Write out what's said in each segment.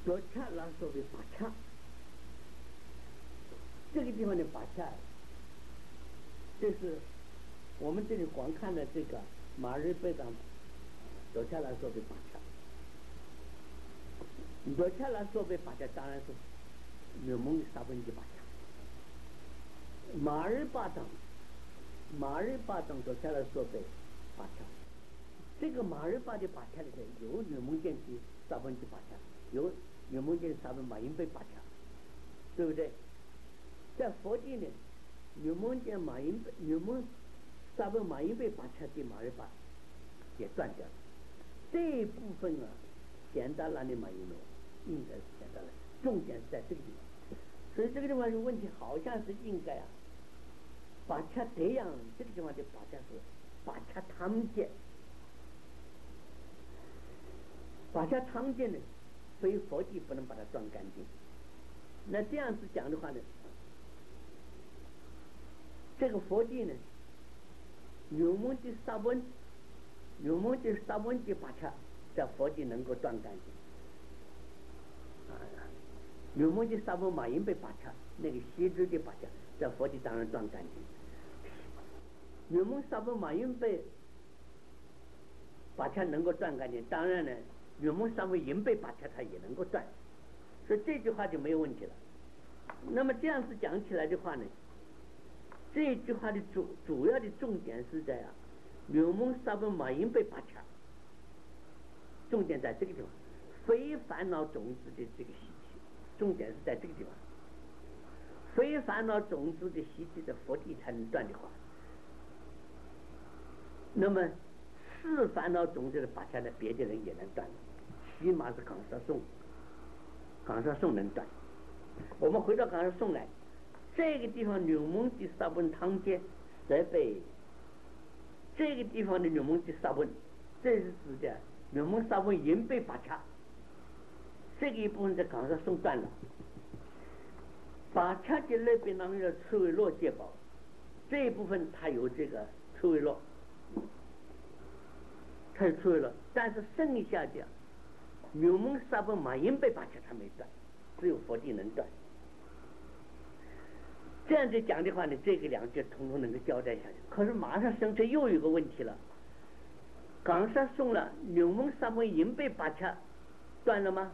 左恰拉所谓法恰，这个地方的法恰，这是我们这里光看的这个马日贝当左恰拉所谓法恰。左恰拉所谓法恰当然是女蒙的3分之法恰。马日巴当左恰拉所谓法恰。这个马日巴的法恰里头有女蒙见的3分之法恰，有女蒙见3分马因贝法恰，对不对？在佛经里，女蒙见女蒙3分马因贝法恰的马日巴也断掉了。这一部分啊，显达拉的马因罗应该是显达拉，重点是在这个地方。所以这个地方有问题，好像是应该啊，法恰这样，这个地方的法恰是法恰汤见。法恰汤见呢，非佛地不能把它断干净。那这样子讲的话呢，这个佛地呢，有梦的3分的法恰，在佛地能够断干净。有梦的3分马因被法恰，那个西支的法恰，在佛地当然断干净。有梦3分马因被法恰能够断干净，当然呢。有梦3分银被法恰它也能够断，所以这句话就没有问题了。那么这样子讲起来的话呢，这句话的主要的重点是在有梦3分马银被法恰，重点在这个地方，非烦恼种子的这个习气，重点是在这个地方。非烦恼种子的习气的佛地才能断的话，那么是烦恼种子的法恰呢，别的人也能断，起码是冈萨颂能断。我们回到冈萨颂来，这个地方纽蒙的3分汤间设备，这个地方的纽蒙的3分，这是指的纽蒙3分银被法恰，这个一部分在冈萨颂断了。法恰的那边当中的刺猬落界宝，这一部分它有这个刺猬落。太脆了，但是剩下的纽蒙3分马因被法恰它没断，只有佛地能断。这样子讲的话呢，这个2句统统能够交代下去。可是马上生出又有个问题了，冈萨颂了纽蒙3分银被法恰断了吗？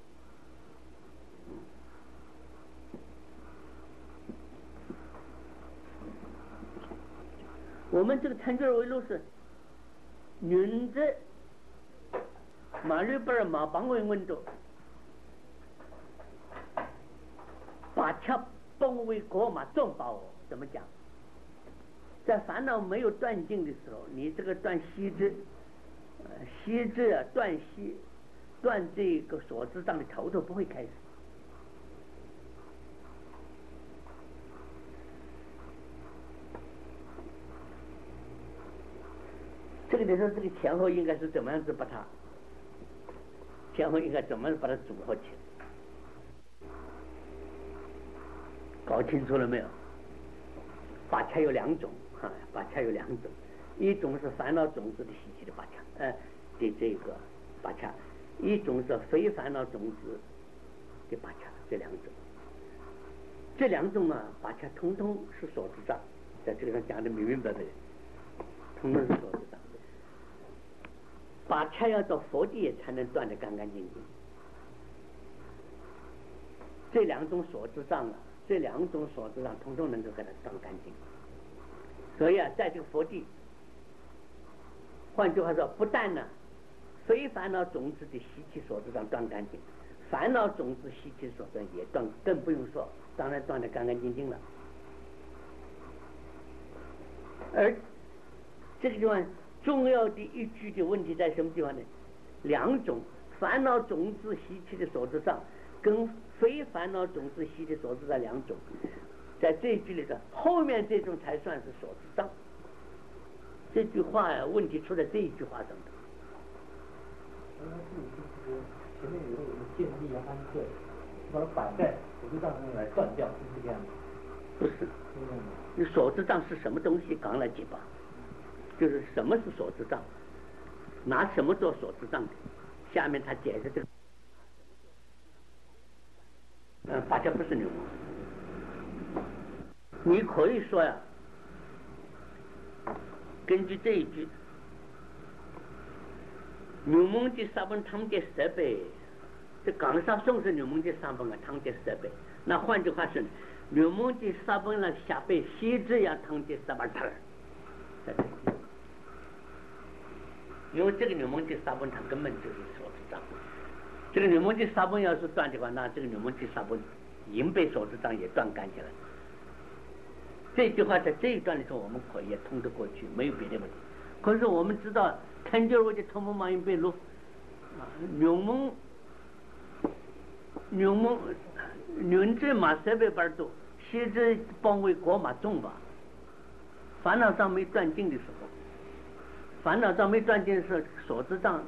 我们这个参究为路是云子马律布尔马邦文温度法恰崩为国马重宝，怎么讲？在烦恼没有断尽的时候，你这个断息支断息断这个所知上的头不会开始。这个时候，这个前后应该是怎么样子把它，前后应该怎么把它组合起来？搞清楚了没有？法恰有2种法恰有2种，一种是烦恼种子的习气的法恰，的这个法恰，一种是非烦恼种子的法恰，这2种。这2种法恰通通是所知障，在这个上讲的明明白白的，通通是所知障。法恰要到佛地才能断得干干净净。这2种所知障通通能够给它断干净。所以在这个佛地，换句话说，不但非烦恼种子的习气所知障断干净，烦恼种子习气所断也断，更不用说，当然断得干干净净了。而这个地方重要的一句的问题在什么地方呢？2种烦恼种子习气的所知障跟非烦恼种子习气所知障2种，在这一句里头，后面这种才算是所知障。这句话问题出在这一句话上的。 前面有个建立安克，把它摆在所知障上来断掉，是这样子？ 不是，你所知障是什么东西？刚来解吧。就是什么是所知障，拿什么做所知障的？下面他解释这个恰不是牛虻。你可以说呀，根据这一句，牛虻的沙本汤的设备，这刚沙送是牛虻的沙本啊，汤的设备。那换句话说，牛虻的沙本呢下被锡纸呀汤的沙本汤，因为这个牛虻的沙本汤根本就是手指掌。这个牛虻的沙本要是断的话，那这个牛虻的沙本银被手指掌也断干净了。这句话在这一段里头我们可以也通得过去，没有别的问题。可是我们知道天九位的头目马云被录牛这马设备班多，锡纸帮为国马重吧。烦恼障没断尽的时候，烦恼障没断尽的时候，手指杖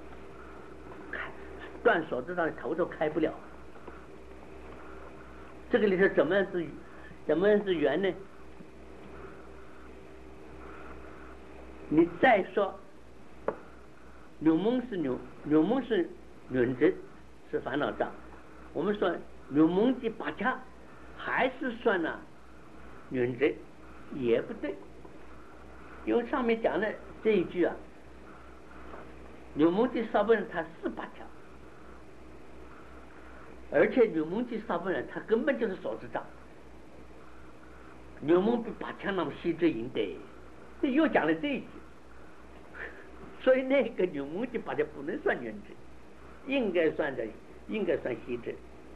断手指杖头都开不了。这个里头怎么样是圆呢？你再说牛虻是牛子是烦恼障，我们说牛虻的八掐还是算了女子也不对，因为上面讲的这一句啊，牛虻的沙本它是八掐，而且牛虻的沙本人它根本就是手指掌，牛虻比八掐那么细致赢得，这又讲了这一句。所以那个牛虻的八掐不能算原子，应该算锡纸。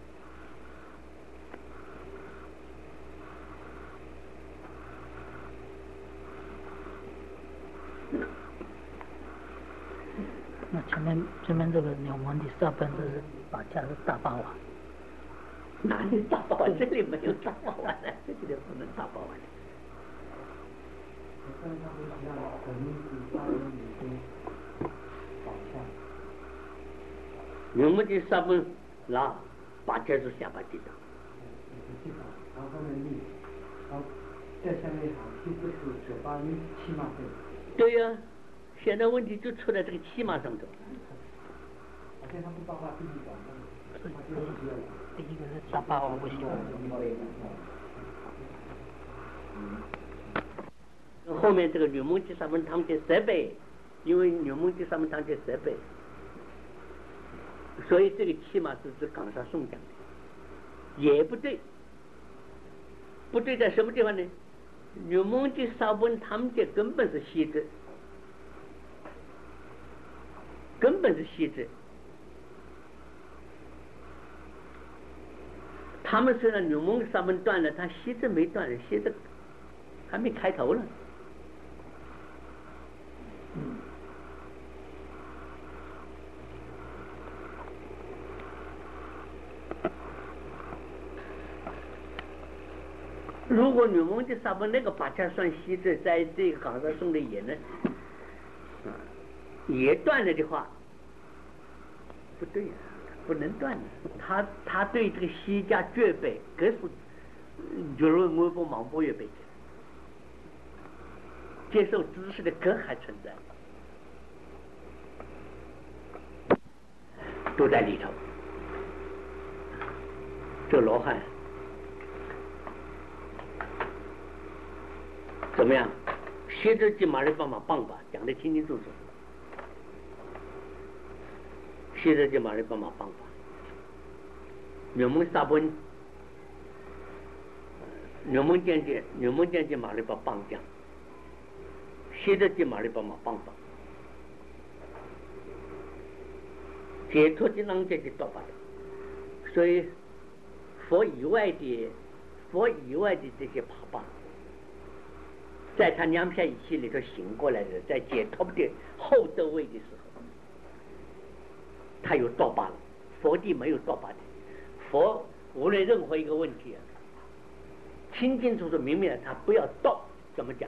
那前面这个牛虻的沙本就是八掐是大八碗， 哪里大八碗？这里没有大八碗的，这里不能大八碗。牛虻的沙本那八掐是下巴地的。 然后后面立，然后再下面一行七字数9、8、1、7嘛对呀，现在问题就出在这个7嘛上头。 好像他不包括第一个， 第一个是大八碗不行。 后面这个牛虻的沙本汤的设备，因为牛虻的沙本汤的设备，所以这个7嘛是指冈沙宋讲的，也不对。不对在什么地方呢？牛虻的沙本汤的根本是锡纸，根本是锡纸。他们虽然牛虻沙本断了，他锡纸没断，锡纸还没开头呢。如果牛虻的沙本那个八掐算锡纸，在这个冈沙宋的也呢，也断了的话，不对呀，不能断的。他对这个锡家绝背，可是就是我不忙不越背接受知识的根还存在，都在里头。这罗汉怎么样？锡纸及马瑞帮忙棒吧，讲得清清楚楚。锡纸及马瑞帮忙棒吧，牛虻沙本，牛虻见的马瑞帮棒讲，锡纸及马瑞帮忙棒吧，解脱的浪界的多巴的，所以佛以外的这些爬巴。在他两片一气里头醒过来的，在解脱的后得位的时候，他有多巴了。佛地没有多巴的，佛无论任何一个问题啊，清清楚楚明明他不要道，怎么讲？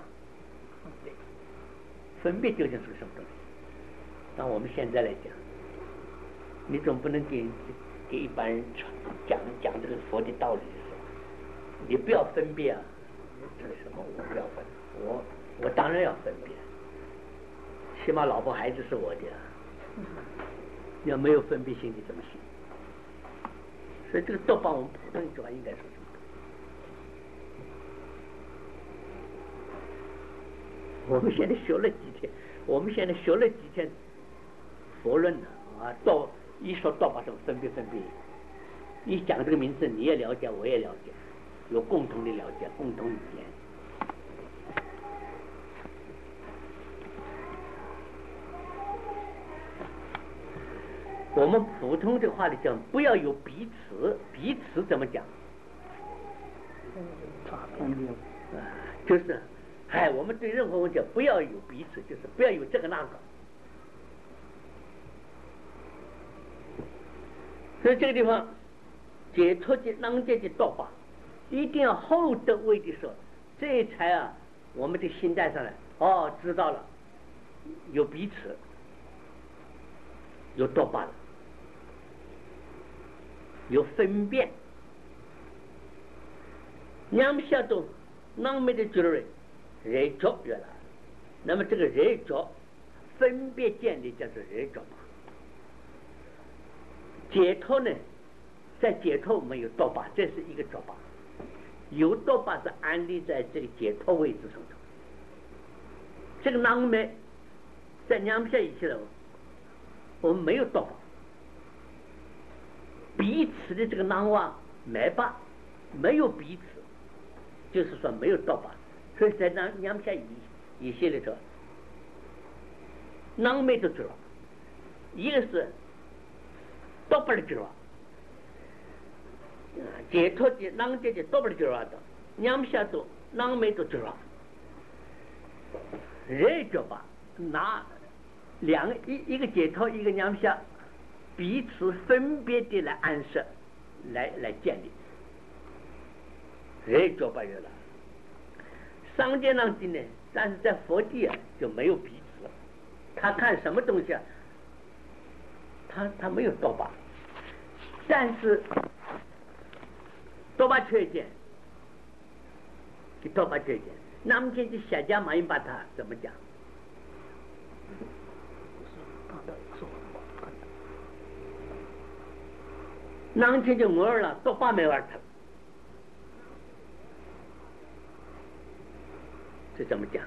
分别究竟是个什么东西？那我们现在来讲，你总不能给一般人讲这个佛的道理的时候，你不要分别啊！这是什么？我不要分。我当然要分别，起码老婆孩子是我的，要没有分别心，你怎么行？ 所以这个多巴我们普通一句话应该说什么？我们现在学了几天佛论呢啊，一说多巴什么分别，一讲这个名字你也了解，我也了解，有共同的了解，共同语言。我们普通的话里讲，不要有彼此，彼此怎么讲？就是，我们对任何问题不要有彼此，就是不要有这个那个。所以这个地方，解脱的当界的多巴，一定要厚德位的时候，这才我们的心态上来，知道了，有彼此，有多巴了。有分辨，两下都那么的觉得人着越来，那么这个人着分别建立叫做人着吧。解脱呢，在解脱我们有多巴，这是一个着吧，有多巴是安立在这个解脱位置上头。这个囊呢，在两下一起了，我们没有多巴。彼此的这个囊哇没吧，没有彼此，就是说没有多巴，所以在两下一些里头，囊没都知道，一个是多巴的知道，解脱的囊界的多巴的知道的，两下都囊没都知道，人知道拿一个解脱一个两下。彼此分别的来暗示，来建立，人着不了。商界上的呢，但是在佛地就没有彼此，他看什么东西他没有多巴，但是多巴缺见，多巴缺见，那么现在下家马云把他怎么讲？那天就我了，多巴没玩他，这怎么讲？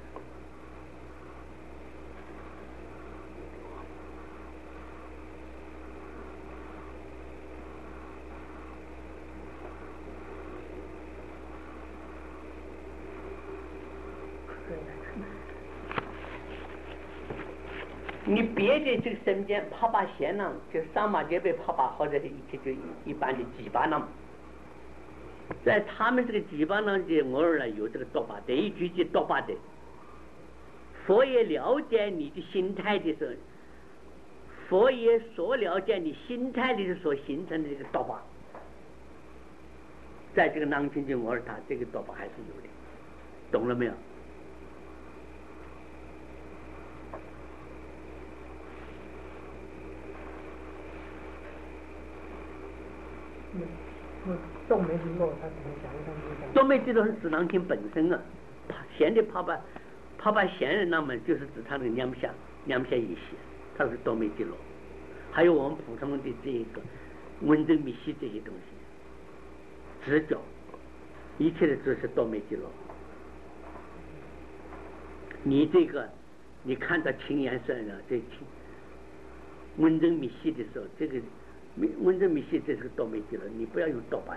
你别的这个身边啪啪闲呢，就上马街被啪啪，或者是就一般的几巴呢，在他们这个几巴呢的偶尔呢有这个多巴，等于句句多巴的。佛也了解你的心态的时候，佛也所了解你心态的所形成的这个多巴，在这个囊清净偶尔他这个多巴还是有的，懂了没有？ 动没经过，他怎么想象不动没经过是指囊清本身闲的啪啪闲人，那么就是指他那个两下一些，他是动没经过。还有我们普通的这个温真密西这些东西，直觉，一切的知识都没经过。你这个，你看到青颜色呢，这温真密西的时候，这个。温真密西这是个多没记了，你不要用多巴的。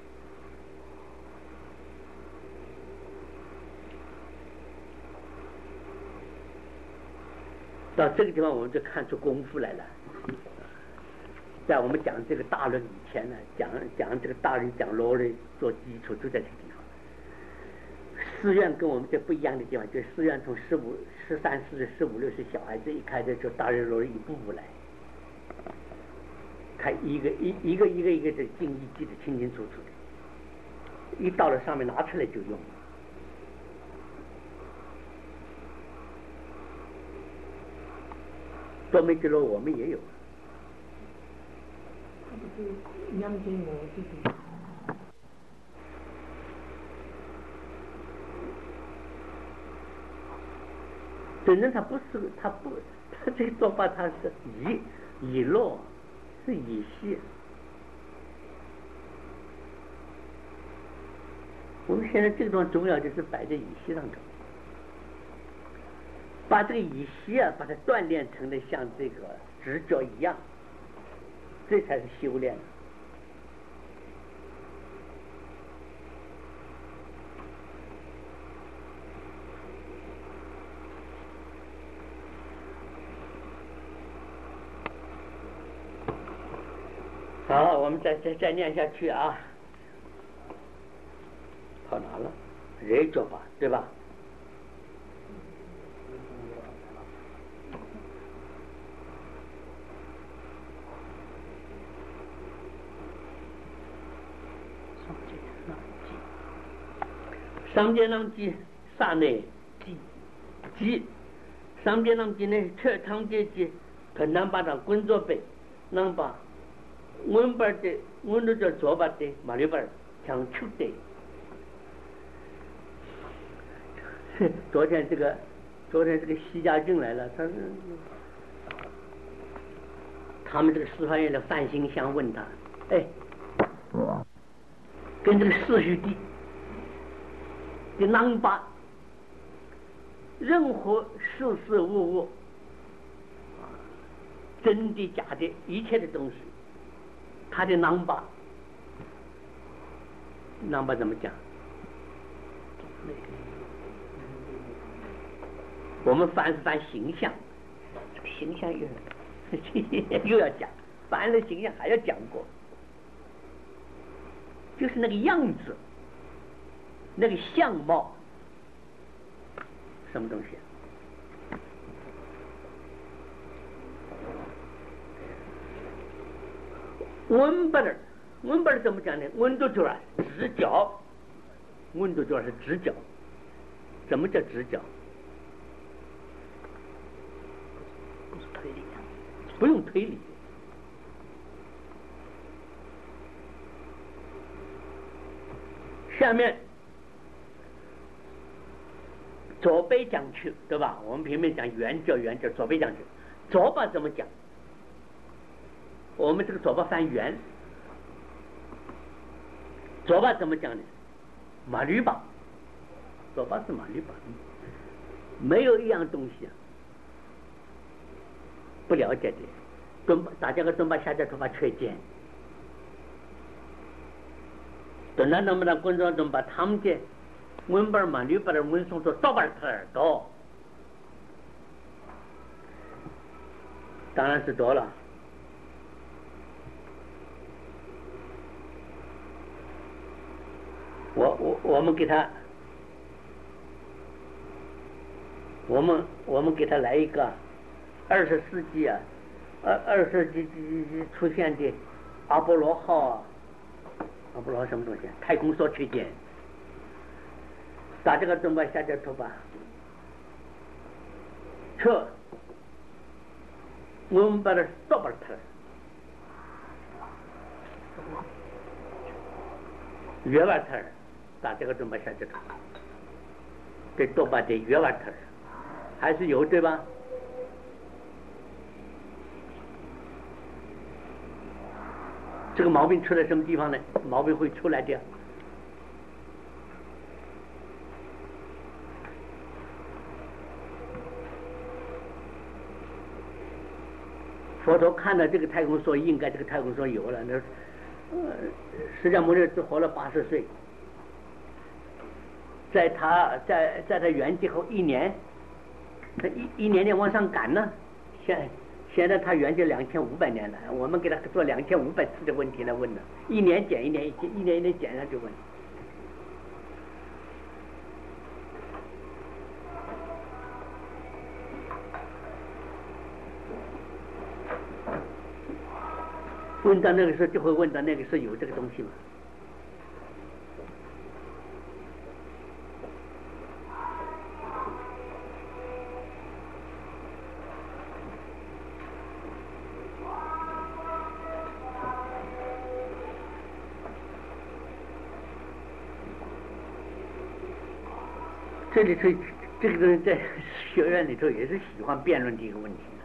到这个地方，我们就看出功夫来了。在我们讲这个大论以前呢，讲这个大论讲罗论做基础，就在这个地方。寺院跟我们这不一样的地方，就是寺院从13、14、15、16岁小孩子一开始就大论罗论一步步来。他一个的经义记得清清楚楚的，一到了上面拿出来就用。多没记录我们也有。 他不是两经我自己。 真正他这个做法他是以落。是以息， 我们现在这种重要就是摆在仪器上头，把这个仪器啊，把它锻炼成的像这个直觉一样，这才是修炼。好，我们再念下去啊。跑哪了？热脚吧，对吧？上节囊记啥呢？记上节囊记呢，彻长节记，可能把它滚作背，能把文本的文都叫左把的马里本强求的。昨天这个西家俊来了，他们这个师范院的范兴祥问他，哎，跟这个四虚地的囊巴，任何事事物物，真的假的，一切的东西，他的囊巴怎么讲？我们翻是翻形象，这个形象又要讲，翻了形象还要讲过，就是那个样子，那个相貌，什么东西？温本儿怎么讲呢？温度就是直角，温度就是直角。什么叫直角？ 不是推理， 不用推理。下面左背讲去，对吧？我们平面讲圆角，左背讲去。左把怎么讲？我们这个左把翻圆，左把怎么讲呢？马驴把，左把是马驴把，没有一样东西啊不了解的。大家个蹲把下脚头发缺肩，蹲那能不能滚着蹲把他们的文本马驴把的文送做多把耳朵，当然是多了。我们给他，我们给他来一个20世纪啊，20世纪出现的阿波罗号啊，阿波罗什么东西？太空梭推荐，打这个中吧，下这头吧，这我们把它倒把它，月瓦特。打这个中吧下这头，这多把的月瓦特还是有对吧？这个毛病出在什么地方呢？毛病会出来的。佛陀看到这个太空梭，应该这个太空梭有了，那释迦牟尼只活了80岁。在他圆寂后1年，他一年年往上赶呢。现在他圆寂2500年了，我们给他做2500次的问题来问呢，一年减一年减上去问。问到那个时候就会问到那个时候有这个东西吗？这里头这个人在学院里头也是喜欢辩论这个问题的。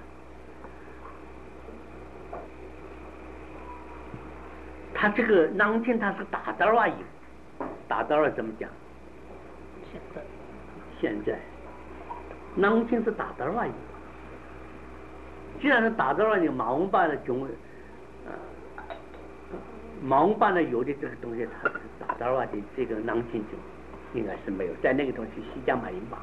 他这个囊天他是打到而已， 打到了怎么讲？现在，南京是打到了。既然是打到了，你马文版的马文版的有的这个东西，它是打到了的这个南京就应该是没有，在那个东西西江马云吧。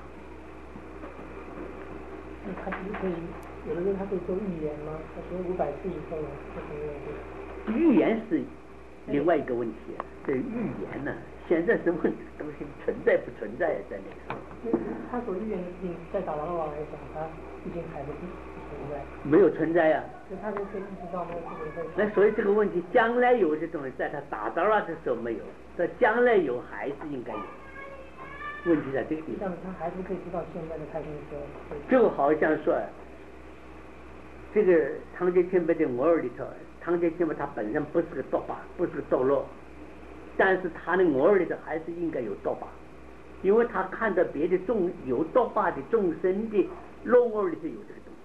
他其实可以，有的时候他可以做预言吗？他学500字以后，他可以预言是另外一个问题，这预言呢，现在什么东西存在不存在在那个时候？ 他所预言的事情，在达拉瓦来讲，他已经还不存在。 没有存在呀。 所以他就可以意识到那个事情会。 那所以这个问题，将来有些东西在他达到了的时候没有，在将来有还是应该有。问题在这个地方。 他还是可以知道现在的太平说。 就好像说，这个汤杰钦贝的偶尔里头，汤杰钦贝他本身不是个多巴，不是个堕落，但是他的偶尔里头还是应该有多巴，因为他看到别的有多巴的众生的落偶里头有这个东西。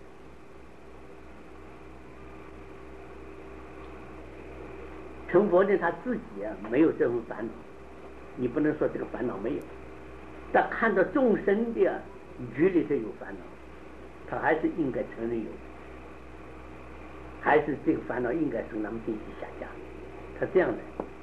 成佛的他自己没有这种烦恼，你不能说这个烦恼没有，但看到众生的局里头有烦恼，他还是应该承认有，还是这个烦恼应该从他们进去下降，他这样的。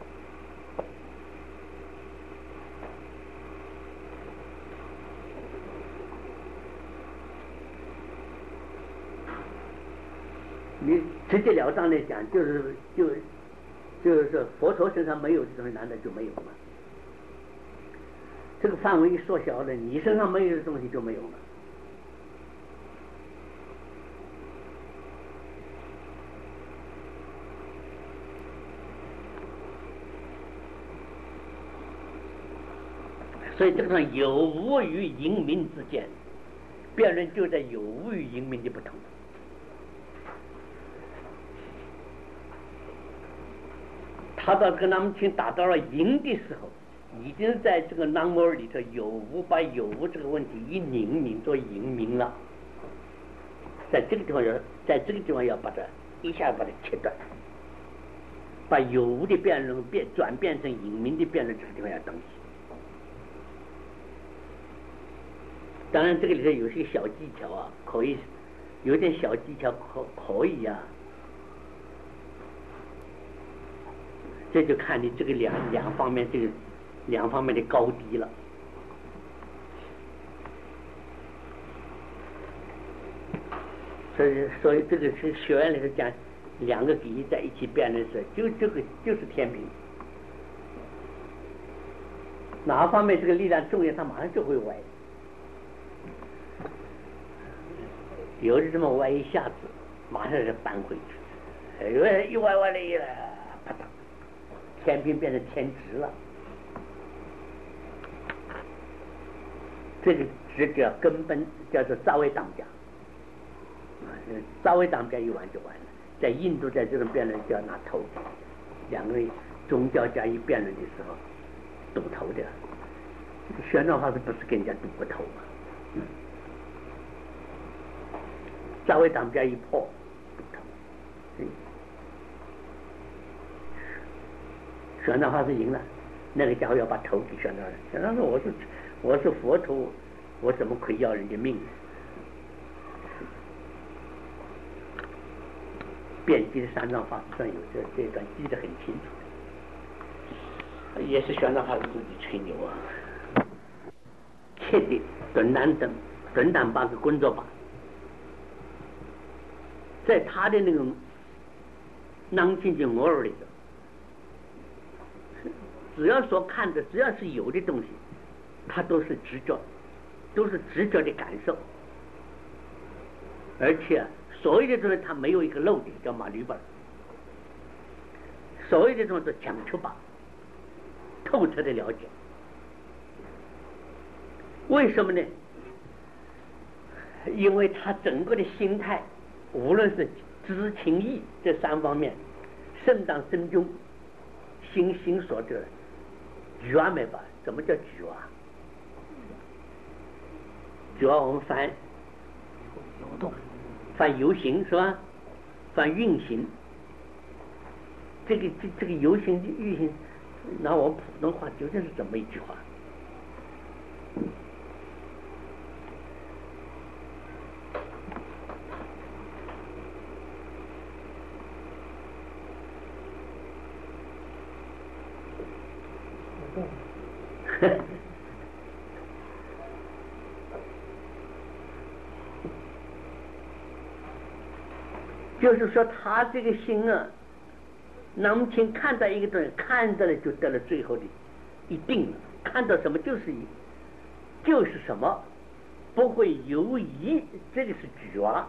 你直截了当的讲，就是说佛陀身上没有这东西，难道就没有吗？这个范围一缩小了，你身上没有的东西就没有了。所以这个上有无与隐明之间，辩论就在有无与隐明的不同。他到跟他们去打到了赢的时候，已经在这个南摩尔里头有无把有无这个问题一拧做隐明了，在这个地方要把它一下把它切断，把有无的辩论转变成隐明的辩论，这个地方要东西。当然这个里头有些小技巧啊，可以有点小技巧可以啊。这就看你这个两方面的高低了。所以这个是学院里头讲两个比喻在一起辩论时，就是天平，哪方面这个力量重要，它马上就会歪。有的这么歪一下子，马上就扳回去，一歪了一来，啪嗒。天平变成天直了，这个直叫根本叫做扎维当家，扎维当家一玩就完了。在印度在这种辩论就要拿头，两个人宗教家一辩论的时候赌头的，玄奘法师不是跟人家赌过头吗？扎维当家一破赌头，玄奘法师赢了，那个家伙要把头给玄奘了。玄奘说：“我是佛陀，我怎么可以要人家命呢？”辩机的三藏法师上有这段记得很清楚，也是玄奘法师自己吹牛啊。切的准胆把个工作吧，在他的那种南京就偶尔里头。只要说看的，只要是有的东西，它都是直觉的感受，而且所有的东西它没有一个漏点，叫马吕本，所有的东西都讲求吧，透彻的了解。为什么呢？因为他整个的心态，无论是知情意这三方面，圣当深中，心所得。举啊没吧？什么叫举啊？举啊，我们翻流动， 翻游行是吧？翻运行。这个游行运行， 那我普通话究竟是怎么一句话？就是说他这个心啊，那么请看到一个东西，看到了就得了最后的一定了，看到什么就是什么，不会犹疑，这个是举啊，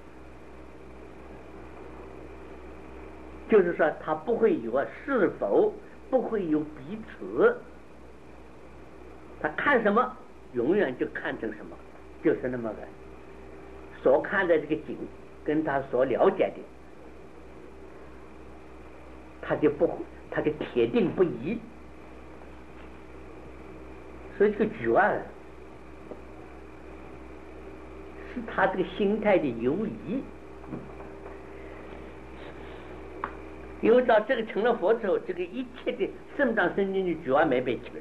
就是说他不会有是否，不会有彼此，他看什么永远就看成什么，就是那么个所看的这个景跟他所了解的，他就铁定不移，所以这个举案是他这个心态的犹疑。因为到这个成了佛之后，这个一切的肾脏神经的举案没被起来，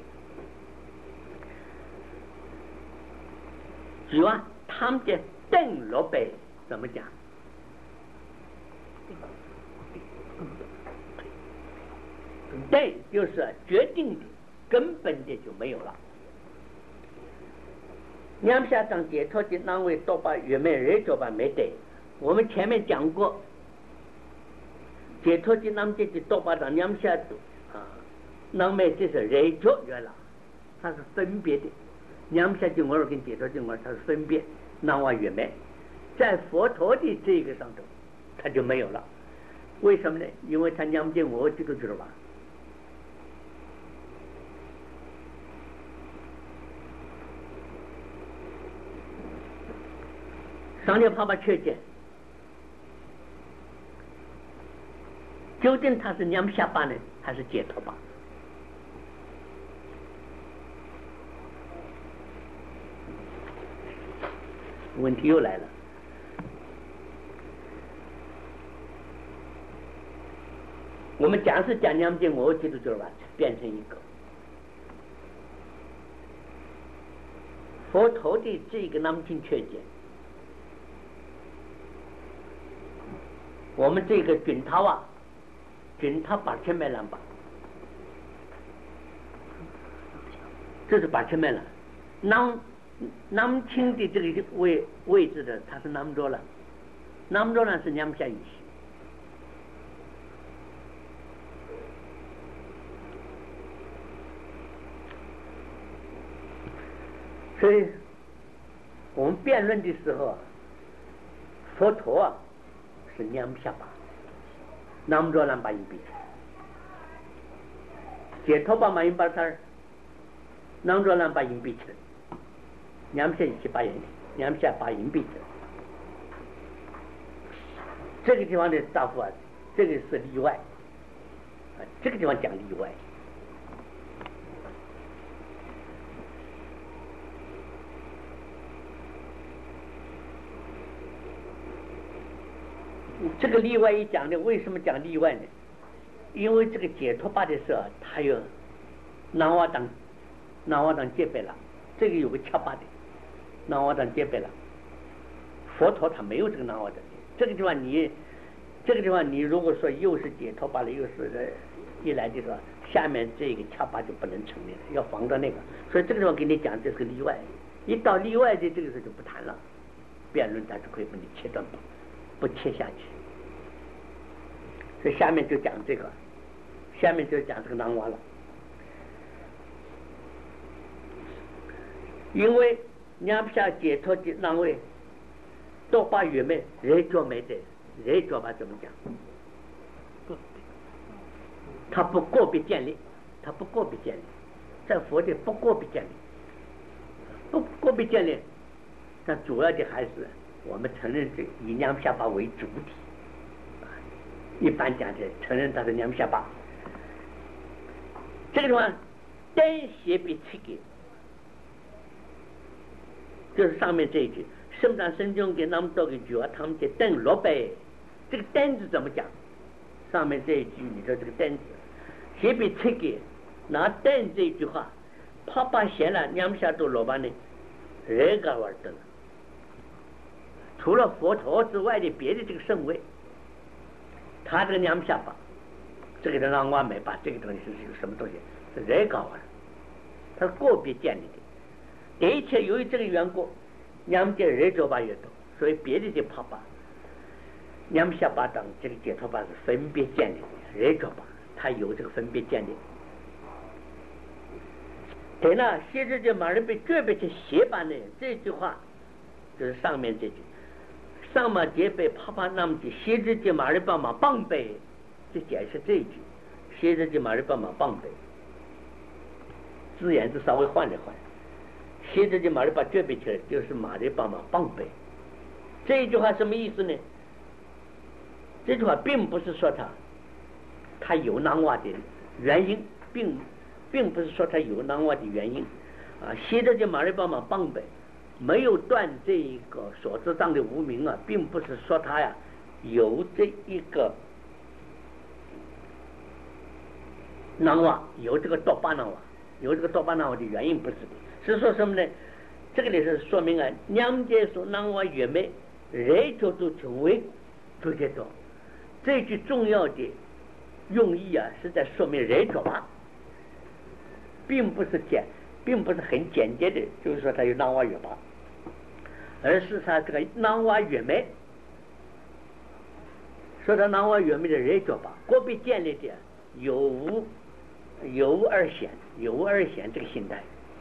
举案他们的邓落呗，怎么讲？对，就是决定的、根本的就没有了。娘下当解脱的那位多把月妹热着吧没得，我们前面讲过，解脱的那么的多把当娘下啊，那么这是热着月了，它是分别的。娘下经文跟解脱经文它是分别，那话月妹在佛陀的这个上头，它就没有了。为什么呢？因为他娘见我这个知道吧？上天爸爸确见，究竟他是娘下巴呢，还是解脱吧？问题又来了。我们假设讲娘见我基督教吧，变成一个佛陀的这个南京确见。我们这个准他啊，准他8000麦兰吧，这是8000麦兰。南京的这个位置的，它是南州了，南州呢是娘下语系。所以，我们辩论的时候，佛陀啊是娘下巴，南州南把银币，解脱把马银巴他，南州南把银币去，娘下一起把银，娘下把银币去。这个地方的大夫啊，这个是例外，啊，这个地方讲例外。这个例外一讲呢，为什么讲例外呢？因为这个解脱吧的时候，他有南瓦当戒备了，这个有个恰巴的南瓦当戒备了。佛陀他没有这个南瓦当，这个地方你如果说又是解脱吧了，又是一来的时候，下面这个恰巴就不能成立了，要防到那个。所以这个地方给你讲这是个例外，一到例外的这个时候就不谈了，辩论它就可以把你切断吧。不切下去，所以下面就讲这个，下面就讲这个南瓦了。因为娘下解脱的那位多把月妹热着没得，热着吧怎么讲？他不个别建立，在佛的不个别建立，不个别建立，但主要的还是。我们承认这以娘下巴为主体，一般讲的承认它是娘下巴。这个地方单斜比七个，就是上面这一句，肾脏神经给那么多个句啊，他们的邓落呗。这个单字怎么讲？上面这一句，你说这个单字斜比七个， 那等这句话，啪啪写了两下都罗班的，这个玩的了。除了佛陀之外的别的这个圣位，他这个两下巴，这个的南瓜没把这个东西是一个什么东西？是这个玩，他是个别建立的。而且由于这个缘故，两界人着巴越多，所以别的的啪啪。两下巴等这个解脱巴是分别建立的，人着巴它有这个分别建立。对了，写这句马人被绝别去写版的这句话，就是上面这句，上马结被啪啪那么的写这句马人帮忙棒背，就解释这一句，写这句马人帮忙棒背，字眼是稍微换了换，写这句马人把绝别起来，就是马人帮忙棒背。这一句话什么意思呢？这句话并不是说他有难瓦的原因，并不是说他有难瓦的原因啊。写着就马人帮忙帮呗，没有断这一个所知障的无明啊，并不是说他呀有这一个难瓦，有这个多巴难瓦，有这个多巴难瓦的原因不是的，是说什么呢？这个里是说明啊，两界所难瓦越美，人就都成为就这种。这句重要的用意啊，是在说明人着吧，并不是很简洁的，就是说他有南瓦越吧，而是他这个南瓦越美，说他南瓦越美的人着吧，个别建立的有无二显这个心态，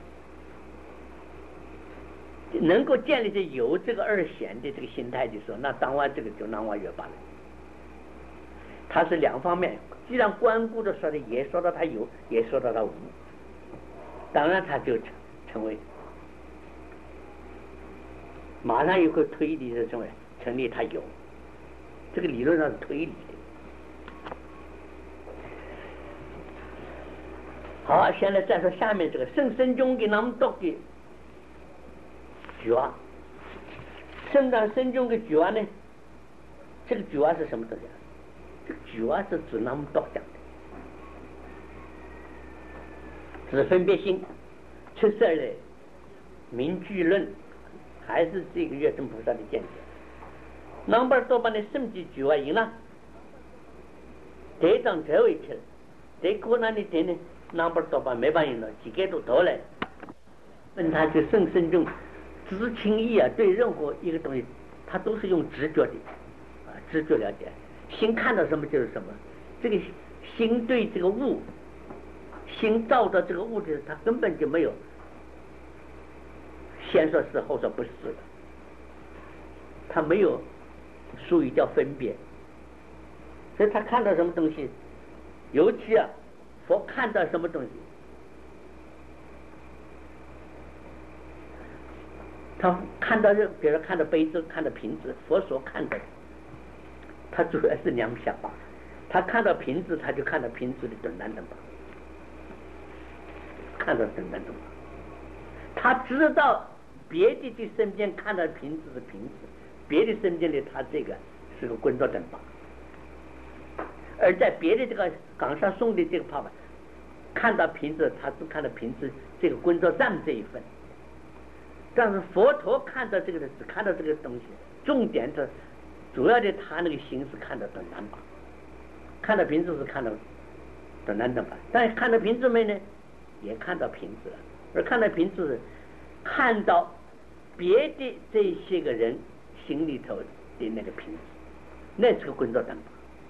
能够建立的有这个二显的这个心态的时候，那当然这个就南瓦越吧了。它是两方面，既然关顾着说的，也说到他有，也说到他无，当然他就成为马上又会推理的成立他有，这个理论上是推理的。好，现在再说下面这个圣僧中给他们读的句话，圣中的句话呢，这个句话是什么东西？这个句话是指那么多讲的，指分别心、出色的名句论，还是这个月真菩萨的见解。那么多把的圣迹句话赢了，这张这位去了，这可能的点呢，那么多把没办赢了，几个都多了。问他去圣中知情意啊，对任何一个东西，他都是用直觉的啊，直觉了解。心看到什么就是什么，这个心对这个物，心照到这个物质，它根本就没有先说是后说不是的，它没有属于叫分别，所以他看到什么东西，尤其啊，佛看到什么东西，他看到比如看到杯子，看到瓶子，佛所看到的。他主要是两下巴，他看到瓶子，他就看到瓶子的等难等吧，看到等难等吧。他知道别的身边看到瓶子是瓶子，别的身边的他这个是个工作等吧，而在别的这个岗上送的这个爸爸看到瓶子，他只看到瓶子这个工作站这一份，但是佛陀看到这个的只看到这个东西，重点是。主要的他那个心是看到等难吧，看到瓶子是看到等难等吧，但是看到瓶子没呢，也看到瓶子了，而看到瓶子是看到别的这些个人心里头的那个瓶子，那是个工作等吧。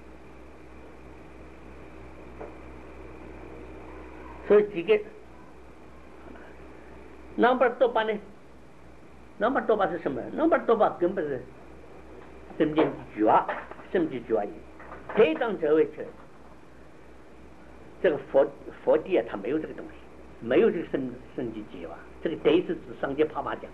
所以几个number多巴呢？number多巴是什么？number多巴根本是。圣经句话，圣经句话里，这张这位去，这个佛地啊，他没有这个东西，没有这个圣经句话，这个得是指上界啪啪讲的，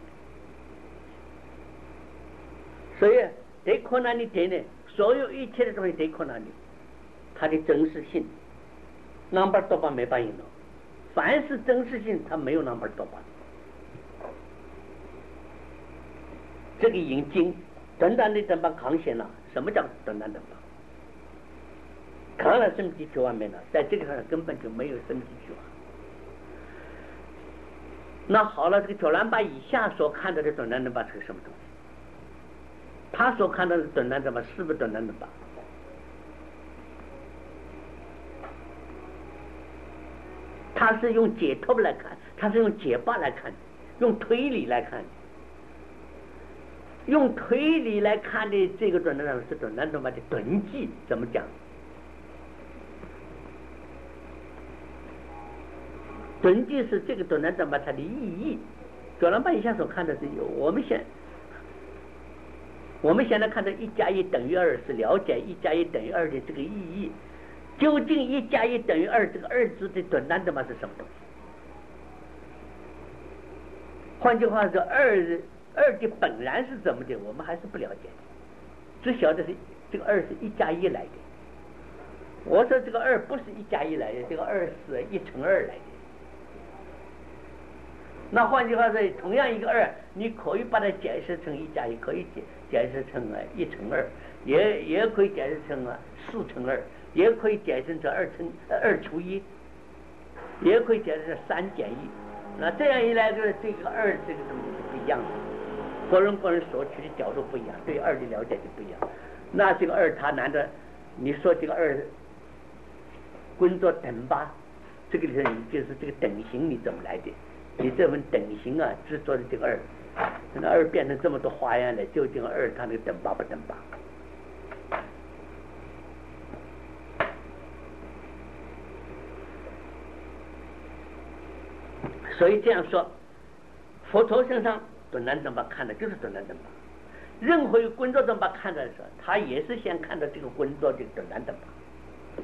所以得困难的得呢，所有一切的东西得困难的，它的真实性，number多巴没办法了，凡是真实性，它没有number多巴，这个引经。等等的等把扛显了，什么叫等等等把？扛了生机句外面了，在这个上根本就没有生机句话。 那好了，这个九兰巴以下所看到的短南正巴是个什么东西？他所看到的短南正巴是不是短南正巴？他是用解脱来看，他是用解巴来看，用推理来看，用推理来看的这个短南正巴是短南正巴的顿迹，怎么讲？顿迹是这个短南正巴它的意义。九兰巴以下所看的是有，我们现在看到1+1等于2是了解1+1等于2的这个意义。究竟1+1等于2这个2字的短南正巴是什么东西？换句话说，二的本然是怎么的，我们还是不了解的，只晓得是这个2是1+1来的。我说这个2不是1+1来的，这个2是1乘2来的。那换句话说，同样一个2，你可以把它解释成1+1，可以解释成1乘2，也可以解释成4乘2，也可以解释成2除1，也可以解释成3减1。那这样一来，这个2这个东西是不一样的，各人所取的角度不一样，对2的了解就不一样。那这个2它难道你说这个2滚作等巴，这个里头就是这个等型你怎么来的？你这份等型啊，执着的这个2，那2变成这么多花样了，究竟2它那个等巴不等巴？所以这样说，佛陀身上短南正巴看的就是短南正巴，任何一个滚作正巴看的时候，他也是先看到这个滚作的短南正巴。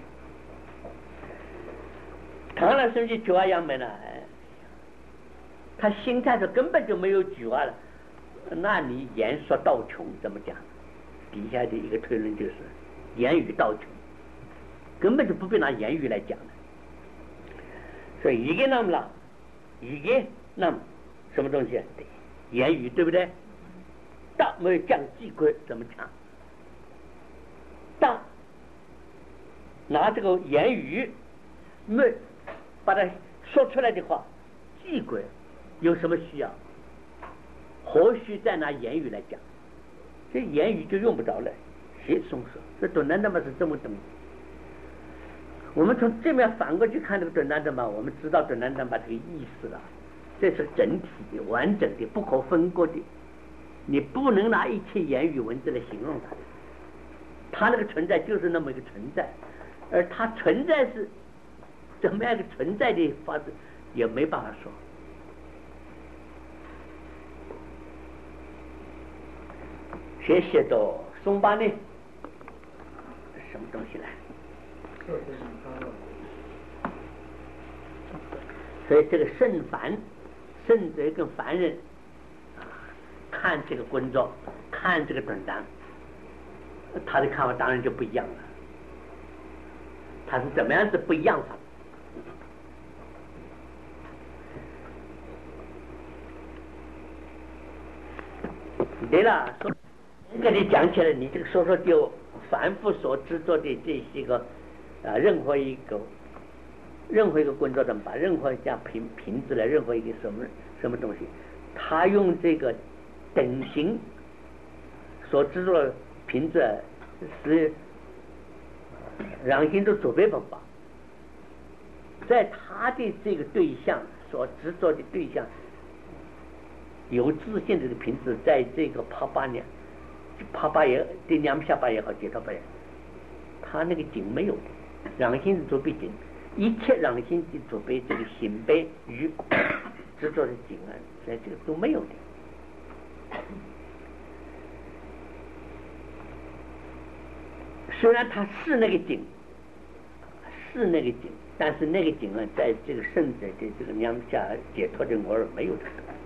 当然，甚至觉啊样没呢，他心态上根本就没有觉了，那你言说到穷怎么讲？底下的一个推论就是言语到穷，根本就不必拿言语来讲的。所以一个那么了，一个那么什么东西？对，言语对不对？大没有讲机规怎么讲？大拿这个言语没把它说出来的话，机规有什么需要？何须再拿言语来讲？这言语就用不着了。谁松手？这短南正巴是这么懂。我们从这面反过去看这个短南正巴，我们知道短南正巴这个意思了。这是整体的、完整的、不可分割的。你不能拿一切言语文字来形容它的。它那个存在就是那么一个存在，而它存在是怎么样一个存在的法子，也没办法说。谁写的松巴呢？什么东西来？所以这个圣凡、圣者跟凡人看这个工作，看这个短单，他的看法当然就不一样了。他是怎么样子不一样法？对了，说跟你讲起来，你这个说就凡夫所执着的这些个任何一个工作的把任何一家瓶子来，任何一个什么东西，他用这个等型所执着的瓶子是让心都准备本吧，在他的这个对象所执着的对象有自信的这个瓶子，在这个帕巴也对两下巴也好，解脱巴也好，他那个景没有的，让心是准备景，一切让心的准备这个心悲与执着的景啊，在这个都没有的。虽然他是那个景，但是那个景啊，在这个圣者的这个两下解脱的我而没有这个东西。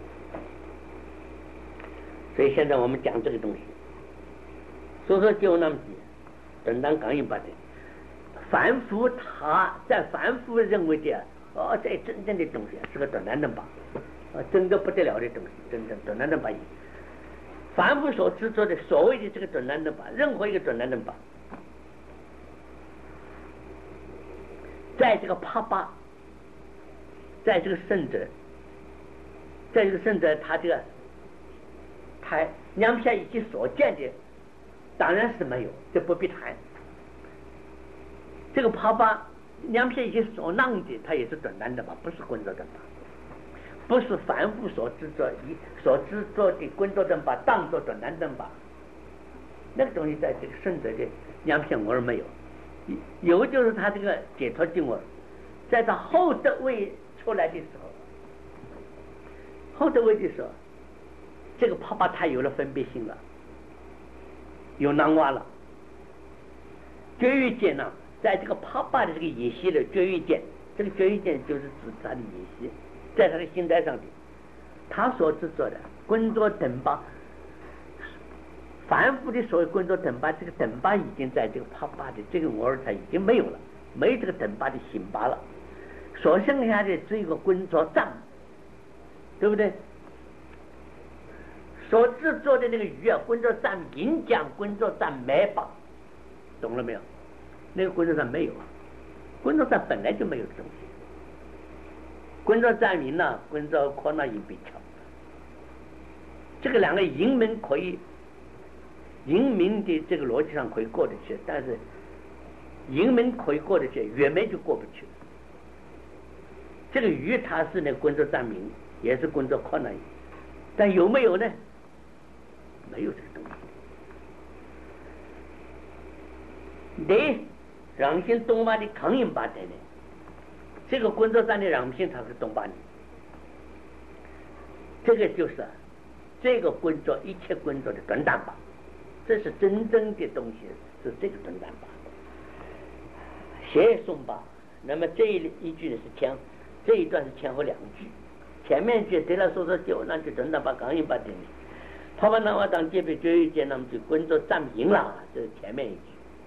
所以现在我们讲这个东西，说就那么几，等当刚硬把的凡夫，他在凡夫认为的这真正的东西是个短南正巴，真的不得了的东西，真正短南正巴。凡夫所执着的所谓的这个短南正巴，任何一个短南正巴，在这个帕巴，在这个圣者这个甚至他这个他两下一起所见的当然是没有，这不必谈。这个泡把两下一起所让的，它也是短暂的吧，不是滚着的吧，不是凡夫所制作的滚着的吧，当作短暂的吧，那个东西在这个圣者的两片我儿没有，有就是他这个解脱经文，在他后得位出来的时候，后得位的时候，这个泡把它有了分别心了，有囊洼了，绝欲见呢，在这个泡把的这个野心的绝欲见，这个绝欲见就是指他的野心，在他的心态上的，他所制作的滚着等把，凡夫的所谓滚着等把，这个等把已经在这个泡把的这个我儿他已经没有了，没有这个等把的心把了，所剩下的只有一个滚着障，对不对？所制作的那个鱼啊，滚着障银浆，滚着障麦把，懂了没有？那个滚着障没有啊，滚着障本来就没有这东西。滚着障银呢，滚着可那银比巧，这个两个银门可以，银门的这个逻辑上可以过得去，但是银门可以过得去，月门就过不去。这个鱼它是那滚着障银，也是滚着可那银，但有没有呢？没有这个东西。对，让心动把的抗引把的呢，这个滚着障的让心它是动把的，这个就是这个滚着一切滚着的短暂把，这是真正的东西，是这个短暂把。写诵吧，那么这一句是前，这一段是前后两句，前面句对了说就那就短暂把抗引把的呢。泡把囊洼当界别绝欲见，那么就滚着占赢了，这是前面一句。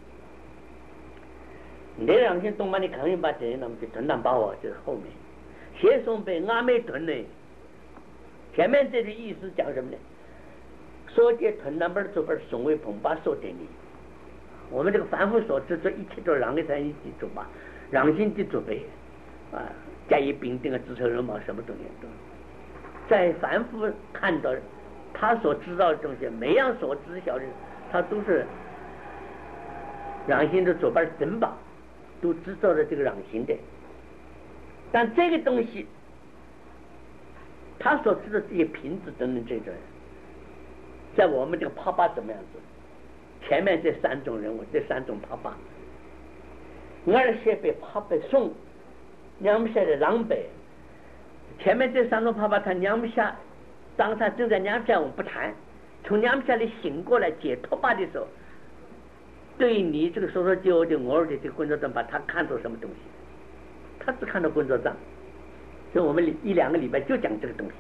你让心动把你抗引把的，那么就短暂把握，这是后面。写诵被阿美屯呢，前面这个意思讲什么呢？说这屯那边做本宋为捧把说的你，我们这个凡夫所制作一切都让给他一起做吧，让心的准备啊，加以评定啊，自成人嘛，什么东西都，在凡夫看到他所知道的东西，每样所知晓的，他都是让心的左边真吧，都知道了这个让心的。但这个东西，他所知的这些品质等等这种，在我们这个泡把怎么样子？前面这三种人物，这三种泡把，而且被泡把送，两下的狼狈。前面这三种泡把，他两下。当他正在两下我们不谈，从两下里醒过来解脱吧的时候，对你这个说就的我儿的这个滚着障把，他看到什么东西？他只看到滚着障，所以我们一两个礼拜就讲这个东西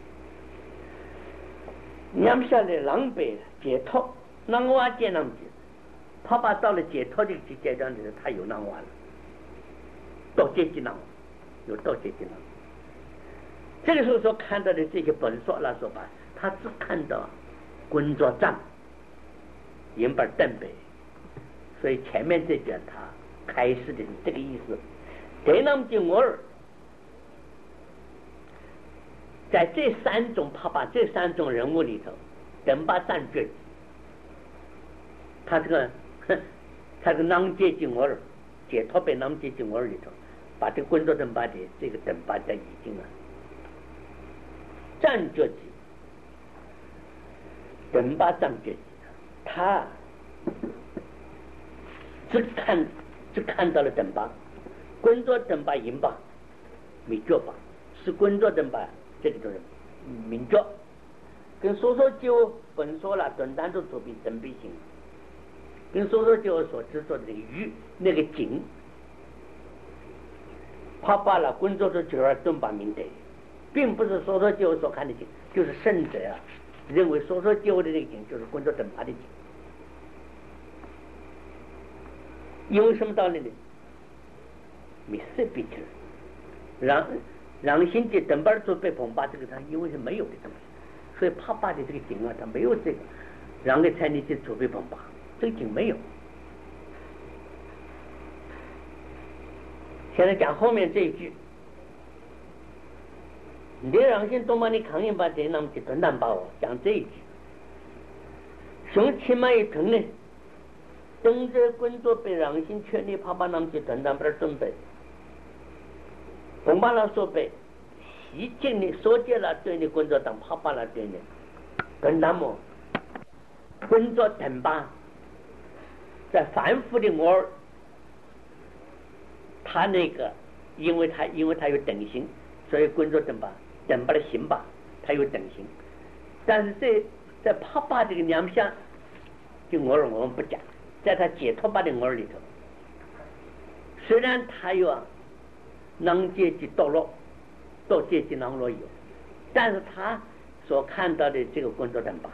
了。两下的狼狈解脱，囊洼见囊解，泡把到了解脱的阶段的时候，他有囊洼了，到阶级囊，有到阶级囊。这个时候所看到的这些本说来说吧，他只看到滚着障银本正北，所以前面这句他开始的是这个意思。这那么的我儿，在这三种泡把这三种人物里头，等把占据，他这个囊接近我儿，解脱被囊接近我儿里头，把这滚着等把的这个等把在已经了。占觉己，等把占觉己，他只看到了等把，滚着等把银把，没觉吧？是滚着等把这个就是明觉，跟说就本说了短暂的作品真必行，跟说就所制作的那个鱼那个景，泡把了滚着的就要等把明德。并不是说就所看的景，就是圣者啊认为说就的这个景就是滚着等把的景，因为什么道理呢？没设备去了，让心的等把做被捧把这个他因为是没有的东西，所以泡把的这个景啊，他没有这个，让给才你去做被捧把，这个景没有。现在讲后面这一句。 你让心多么的抗议把这那么去吞蛋包讲这一句，熊起码一吞呢，等着工作被让心全力怕把那么去吞蛋包准备，甭把那说备，细尽的说解了对你工作当怕把那对你，跟那么工作等吧，在反复的我，他那个，因为他有等心，所以工作等吧的心吧，他有等心，但是在怕把这个两项，就我们不讲，在他解脱吧的我里头，虽然他有能阶级堕落，到阶级能落有，但是他所看到的这个工作等吧。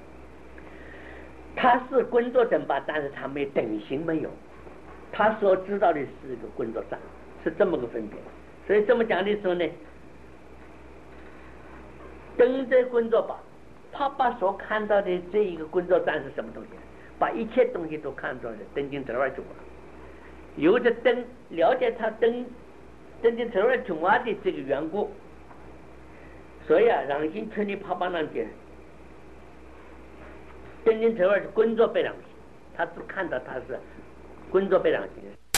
他是工作等吧，但是他没等心没有，他所知道的是一个工作站，是这么个分别。所以这么讲的时候呢，等着工作吧，他把所看到的这一个工作站是什么东西，把一切东西都看作是等进这儿去了，有着等了解他等进这儿去嘛的这个缘故，所以让心全力怕把那些。真正这会儿工作被让心，他只看到他是工作被让心。